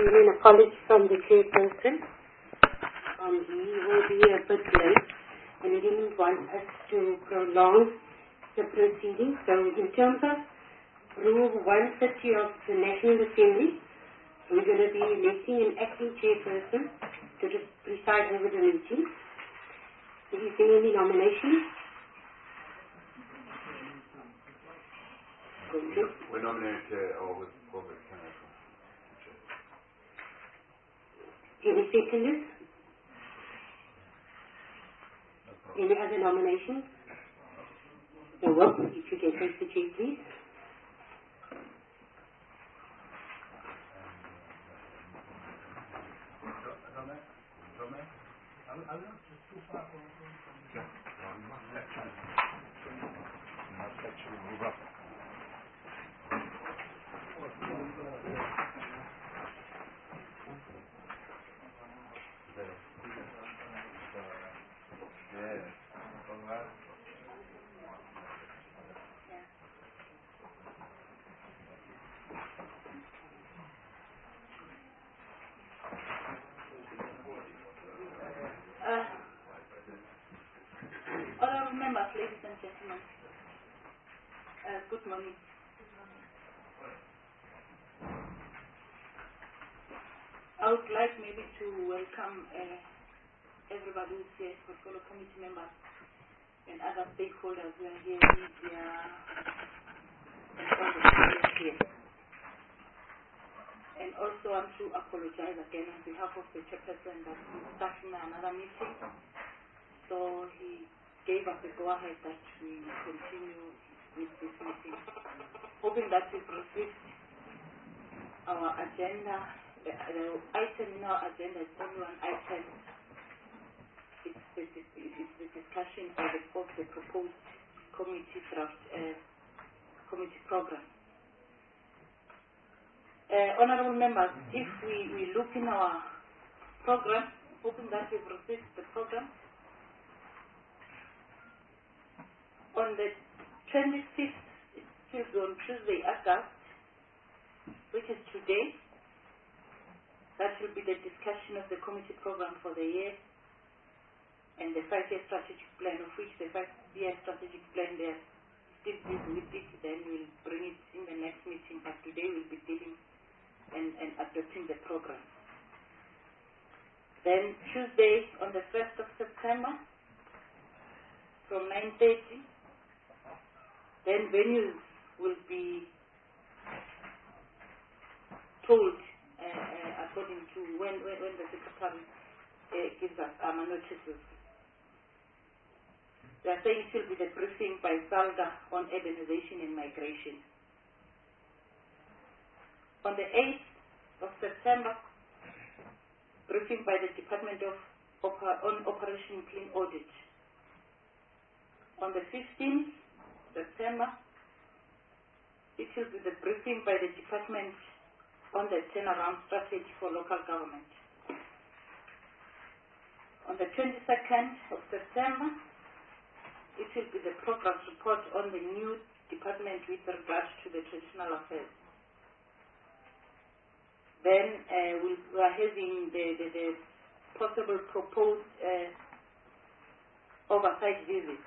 An apology from the chairperson. He will be a bit late and he didn't want us to prolong the proceedings. So in terms of Rule 130 of the National Assembly, we're going to be electing an acting chairperson to just preside over the meeting. Is there any nominations? We nominate over Any seconders? Any other nominations? No, well, if you can take the chair, please. Honourable members, ladies and gentlemen, good morning. I would like maybe to welcome everybody who's here, fellow committee members and other stakeholders who are here, media, and all the people here. And also I want to apologize again on behalf of the chairperson that he's starting another meeting. So he gave us the go-ahead that we continue with this meeting. Hoping that we've received our agenda. The item in our agenda is only one item. It's the discussion of the proposed committee draft, committee program. Honourable members, if we look in our program, hoping that we've received the program, on the 25th, it's on Tuesday, August, which is today, that will be the discussion of the committee program for the year and the 5-year strategic plan, of which the 5-year strategic plan, they're still busy with it, then we'll bring it in the next meeting, but today we'll be dealing and adopting the program. Then Tuesday, on the 1st of September, from 9:30, then venues will be told according to when the secretary gives us notices. They are saying it will be the briefing by SALGA on urbanization and migration. On the 8th of September, briefing by the Department on Operation Clean Audit. On the 15th September, it will be the briefing by the Department on the turnaround strategy for local government. On the 22nd of September, it will be the progress report on the new department with regards to the traditional affairs. Then we are having the possible proposed oversight visits.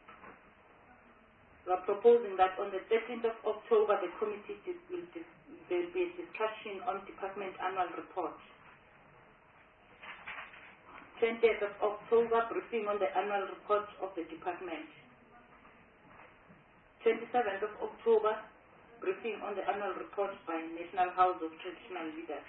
We are proposing that on the 13th of October, the committee will there will be a discussion on department annual report. 20th of October, briefing on the annual report of the department. 27th of October, briefing on the annual report by National House of Traditional Leaders.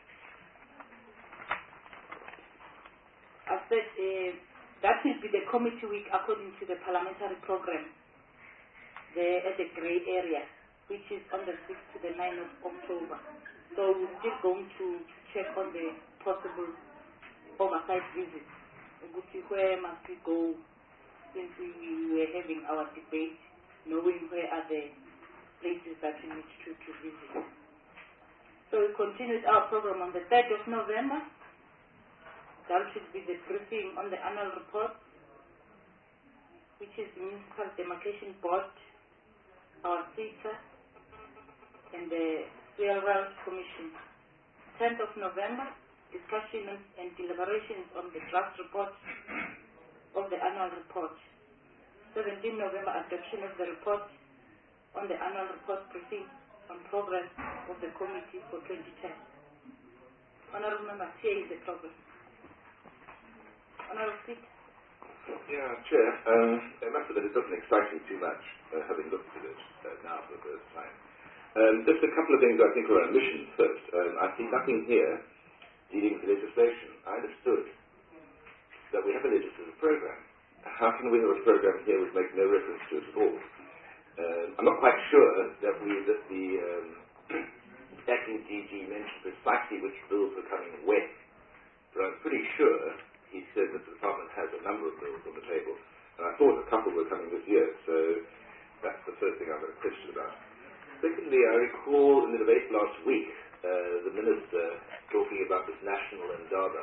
I said that will be the committee week according to the parliamentary program at the grey area, which is on the 6th to the 9th of October. So we're still going to check on the possible oversight visits. Where must we go since we were having our debate, knowing where are the places that we need to visit. So we continued our program on the 3rd of November. That should be the briefing on the annual report, which is the Municipal Demarcation Board, our CETA, and the Railroad Commission. 10th of November, discussion and deliberations on the draft report of the annual report. 17th November, adoption of the report on the annual report briefing on progress of the committee for 2010. Honourable Member, here is the progress. Honourable Seat. Yeah, Chair. I must admit it doesn't excite me too much, having looked at it now for the first time. Just a couple of things I think are omissions first. I see nothing here dealing with legislation. I understood that we have a legislative program. How can we have a program here which makes no reference to it at all? I'm not quite sure that the acting DG mentioned precisely which bills were coming when, but I'm pretty sure he said that the department has a number of bills on the table, and I thought a couple were coming this year, so that's the first thing I've got a question about. Secondly, I recall in the debate last week the Minister talking about this national endowment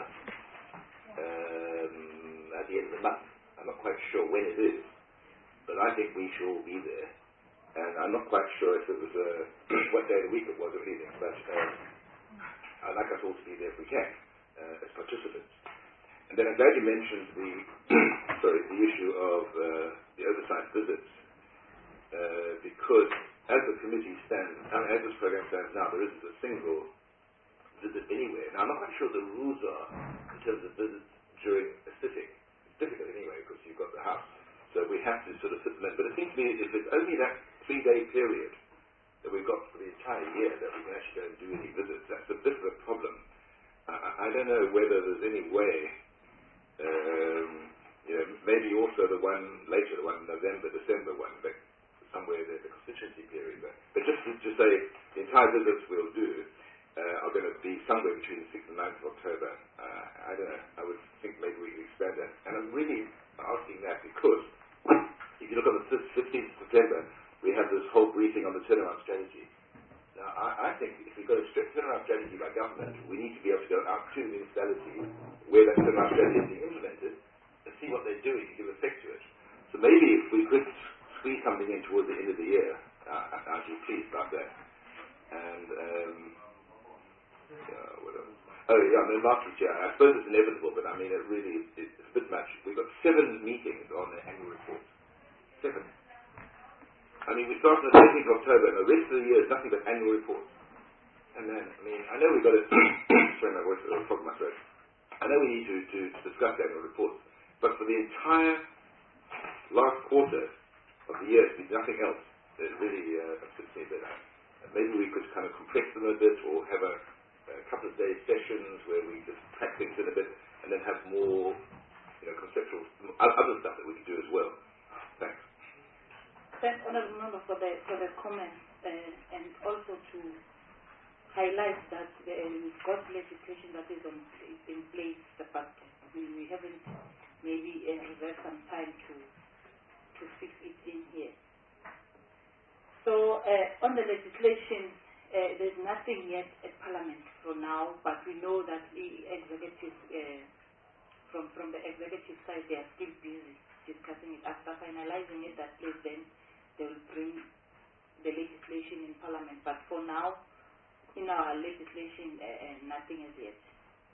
at the end of the month. I'm not quite sure when it is, but I think we should all be there. And I'm not quite sure if it was what day of the week it was or anything, but I'd like us all to be there if we can, as participants. And then I'm glad you mentioned the issue of the oversight visits, because as the committee stands, as this program stands now, there isn't a single visit anywhere. Now, I'm not quite sure what the rules are in terms of visits during a sitting. It's difficult anyway because you've got the House. So we have to sort of sit them in. But it seems to me if it's only that 3-day period that we've got for the entire year that we can actually go and do any visits, that's a bit of a problem. I don't know whether there's any way, maybe also the one later, the one November, December one, but somewhere there's a constituency period. But just to say the entire visits we'll do are going to be somewhere between the 6th and 9th of October. I don't know. I would think maybe we can expand that. And I'm really asking that because if you look on the 15th of September, we have this whole briefing on the turnaround strategy. Now, I think if we've got a strict turnaround strategy by government, we need to be able to go out to municipalities where that turnaround strategy is being implemented and see what they're doing and give effect to it. So maybe if we could squeeze something in towards the end of the year, I'd be pleased about that. And what else? Oh yeah, I mean lastly, Chair, I suppose it's inevitable, but I mean it's a bit much. We've got 7 meetings on the annual report. 7. I mean, we start on the 13th of October, and the rest of the year is nothing but annual reports. And then, I mean, I know we've got to sorry, my voice is on top of my throat. I know we need to discuss the annual reports, but for the entire last quarter of the year, to be nothing else, it really upsets me a bit. Maybe we could kind of compress them a bit, or have a couple of day sessions where we just pack things in a bit, and then have more, conceptual, other stuff that we could do as well. Thanks. Thanks, Honourable Member, for the comments, and also to highlight that we've got legislation that is in place, but we haven't maybe reserved some time to fix it in here. So on the legislation, there's nothing yet at Parliament for now, but we know that the executive, from the executive side, they are still busy discussing it. After finalizing it, that place then they will bring the legislation in Parliament. But for now, in our legislation, nothing as yet.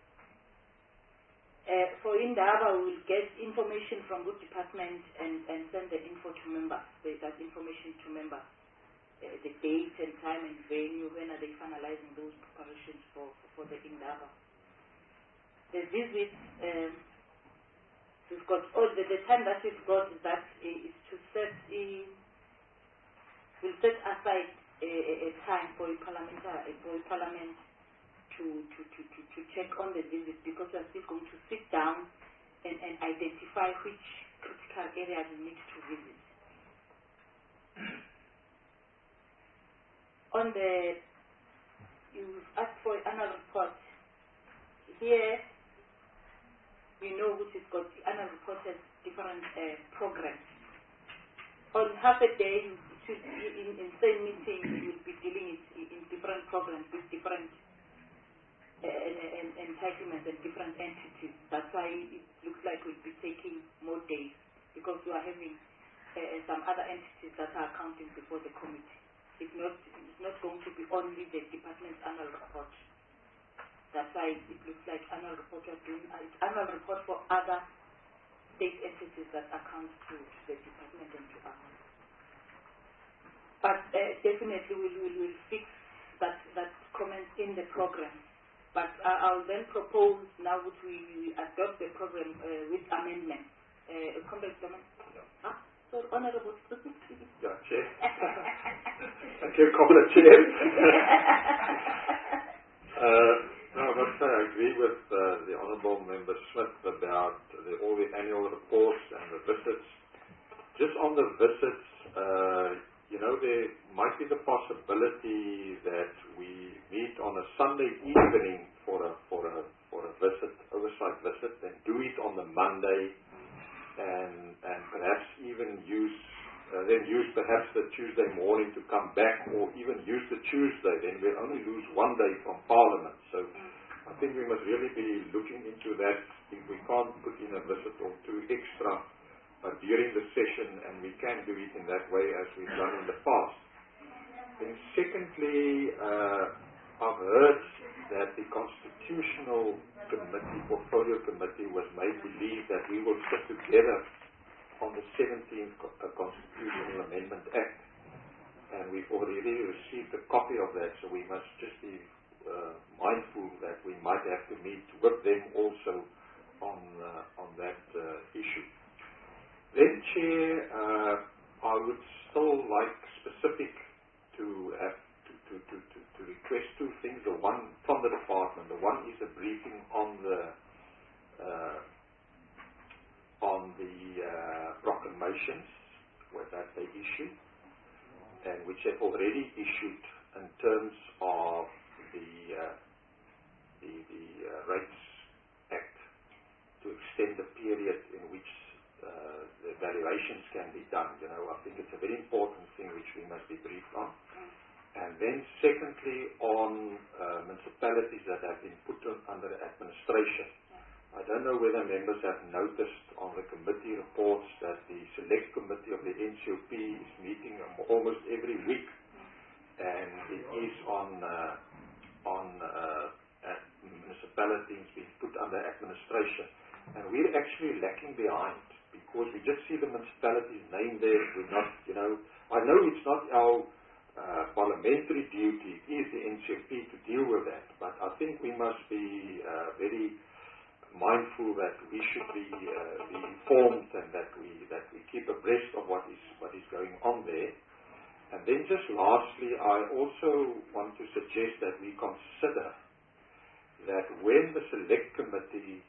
For Indaba, we will get information from good department and send the info to members. That information to members. The date and time and venue, when are they finalizing those preparations for the Indaba. The visits, we've got all the time that we've got is to set we'll set aside a time for a parliament to check on the visits, because we're still going to sit down and identify which critical areas we need to visit. You've asked for annual report. Here, we know which has got the annual report has different programs. On half a day, in same meeting, you will be dealing in different programs with different entitlements and different entities. That's why it looks like we'll be taking more days, because we are having some other entities that are accounting before the committee. It's not going to be only the department's annual report. That's why it looks like annual report we're doing. It's annual report for other state entities that account to the department and to us. But definitely we'll fix that comment in the program. But I'll then propose now that we adopt the program with amendment. Comrade Doman? Yeah. So, Honorable. Yeah, Chair. I can't call it Chair. No, I must say I agree with the Honourable Member Smith about all the annual reports and the visits. Just on the visits, there might be the possibility that we meet on a Sunday evening for a visit, oversight visit, and do it on the Monday, and perhaps even use perhaps the Tuesday morning to come back, or even use the Tuesday. Then we'll only lose one day from Parliament. So I think we must really be looking into that. If we can't put in a visit or two extra during the session, and we can do it in that way as we've done in the past. Then secondly, I've heard that the Constitutional Committee, Portfolio Committee, was made believe that we will sit together on the 17th Constitutional Amendment Act. And we've already received a copy of that, so we must just be mindful that we might have to meet with them also on that issue. Then, Chair, I would still like specific to have to request two things. The one from the department. The one is a briefing on the proclamations that they issued, and which have already issued in terms of the Rates Act to extend the period in which the valuations can be done. I think it's a very important thing which we must be briefed on. And then secondly, on municipalities that have been put under administration. I don't know whether members have noticed on the committee reports that the select committee of the NCOP is meeting almost every week, and it is on municipalities being put under administration. And we're actually lacking behind, because we just see the municipality's name there. We're not, I know it's not our parliamentary duty, it is the NCOP to deal with that, but I think we must be very mindful that we should be informed, and that we keep abreast of what is going on there. And then just lastly, I also want to suggest that we consider that when the select committee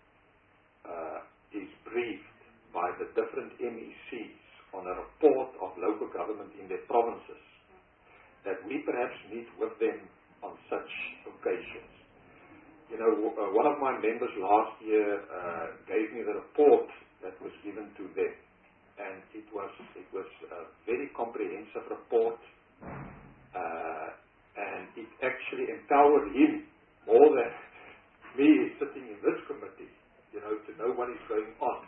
is briefed by the different MECs on a report of local government in their provinces, that we perhaps meet with them on such occasions. One of my members last year gave me the report that was given to them, and it was a very comprehensive report, and it actually empowered him more than me sitting in this committee, to know what is going on.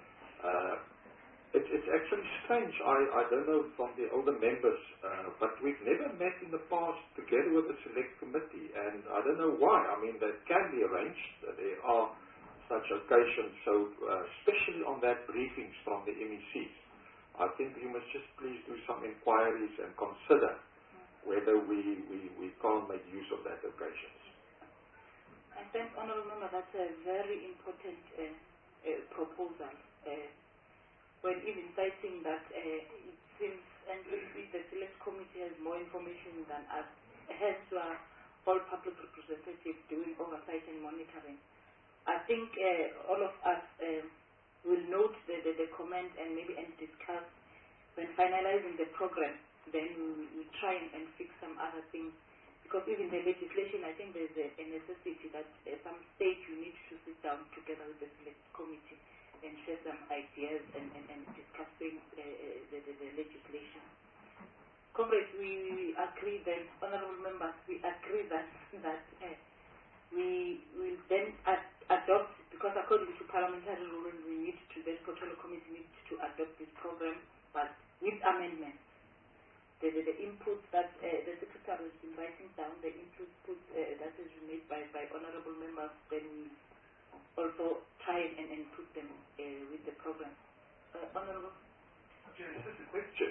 It's actually strange. I don't know from the older members, but we've never met in the past together with the select committee, and I don't know why. I mean, that can be arranged. There are such occasions. So, especially on that briefings from the MECs, I think we must just please do some inquiries and consider whether we can't make use of that occasions. I think, Honourable Member, that's a very important proposal. When even citing that it seems, and if the select committee has more information than us, hence all public representatives doing oversight and monitoring. I think all of us will note the comment and maybe discuss when finalizing the program. Then we try and fix some other things, because even the legislation, I think there's a necessity that at some stage you need to sit down together with the select committee and share some ideas and discussing the legislation. Comrades, we agree then, honourable members, we agree that we will then adopt, because according to parliamentary rules, the Portfolio Committee needs to adopt this program, but with amendments. the inputs that the Secretary has been writing down, the inputs that has been made by honorable members, then we also try and put them with the program. Honorable? Just a question.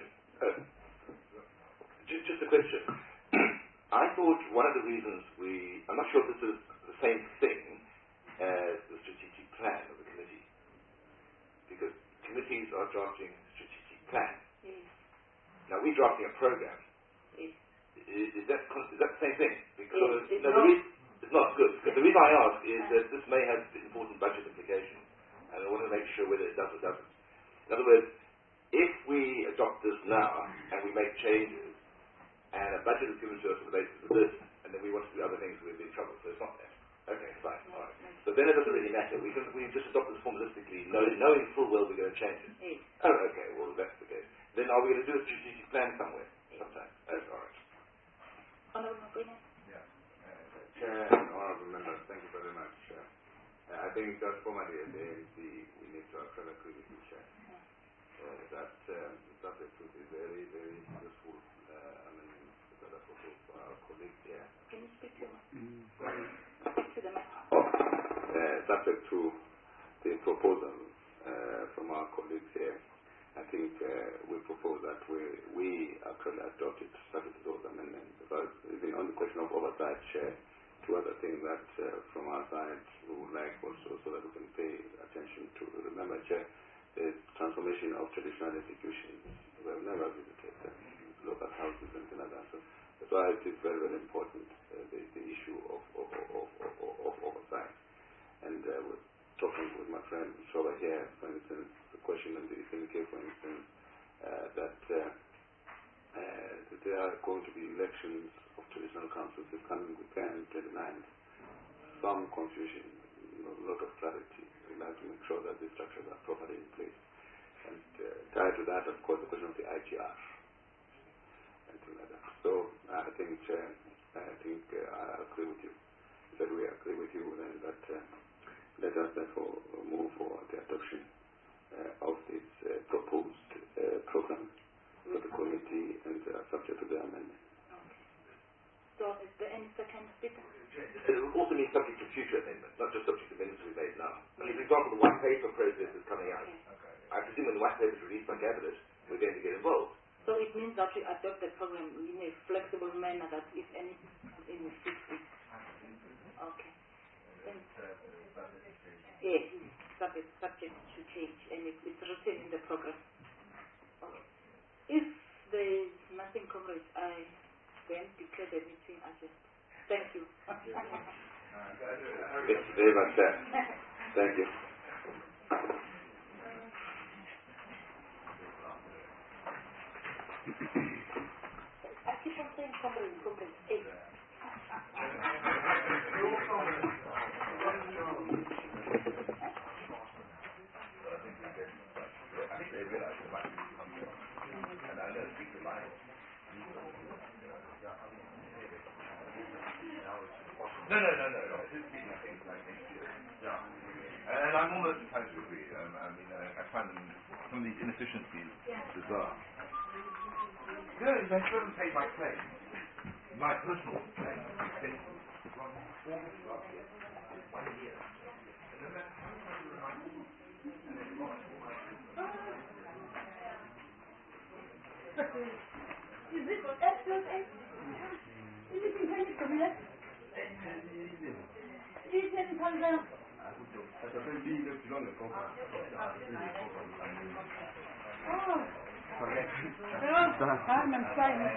Just a question. I thought one of the reasons I'm not sure if this is the same thing as the strategic plan of the committee, because committees are drafting strategic plans. Yes. Now we're drafting a program. Yes. Is that the same thing? Because it's not good. Because the reason I ask is that this may have important budget implications, and I want to make sure whether it does or doesn't. In other words, if we adopt this now and we make changes, and a budget is given to us on the basis of this, and then we want to do other things, we'll be in trouble. So it's not that. Okay, fine. All right. So then it doesn't really matter. We just adopt this formalistically, knowing full well we're going to change it. Yes. Oh, okay. Well, that's the case. Then are we going to do a strategic plan somewhere? Sometime. Oh, all right. Honorable Mabena? Yeah. Chair and honorable members, thank you very much. I think that formally at the ANC, we need to actually agree with you, Chair. That the subject would be very, very useful. Because that's also for our colleagues here. Can you speak to the mic? Subject to the proposal from our colleagues here, I think we propose that we actually adopt it subject to those amendments. Because even on the question of oversight, Chair, two other things that from our side we would like also so that we can pay attention to. Remember, Chair, the transformation of traditional institutions. We have never visited local houses and things like that. So that's why it is very, very important, the issue of oversight. And we're talking with my friend Shoba here, for instance, the question on the SNK, for instance, that there are going to be elections of traditional councils this coming weekend, 29th. Some confusion, a lot of clarity. We like to make sure that the structures are properly in place. And tied to that, of course, the question of the IGR and things like that. So I think, Chair, I agree with you. That we agree with you then that let us therefore move for the adoption of this proposed program for the committee and subject to the amendment. Okay. So is there any second speaker? It will also mean subject to future amendments, not just subject to amendments we've made now. I mean, for example, the white paper process is coming out. Okay. I presume when the white paper is released by Cabinet, we're going to get involved. So it means that we adopt the program in a flexible manner that if anything comes in, we fix it. Okay. Yes, subject to change, and it's written in the program. Okay. If there is nothing, comrades, I then declare the meeting adjourned. Thank you. It's very much that. Thank you. I keep on saying comrades. Hey. No. And I'm almost inclined to agree. I find some of these inefficiencies bizarre. No, I still haven't paid my claim. My personal claim. From August last year. 1 year. And no matter how much I remind you, and then March for my Is it excellent? Is it in Kenya Kabila? Is it in Tanzania? Oh. Carmen Stein.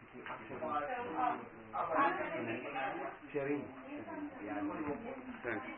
Sharing.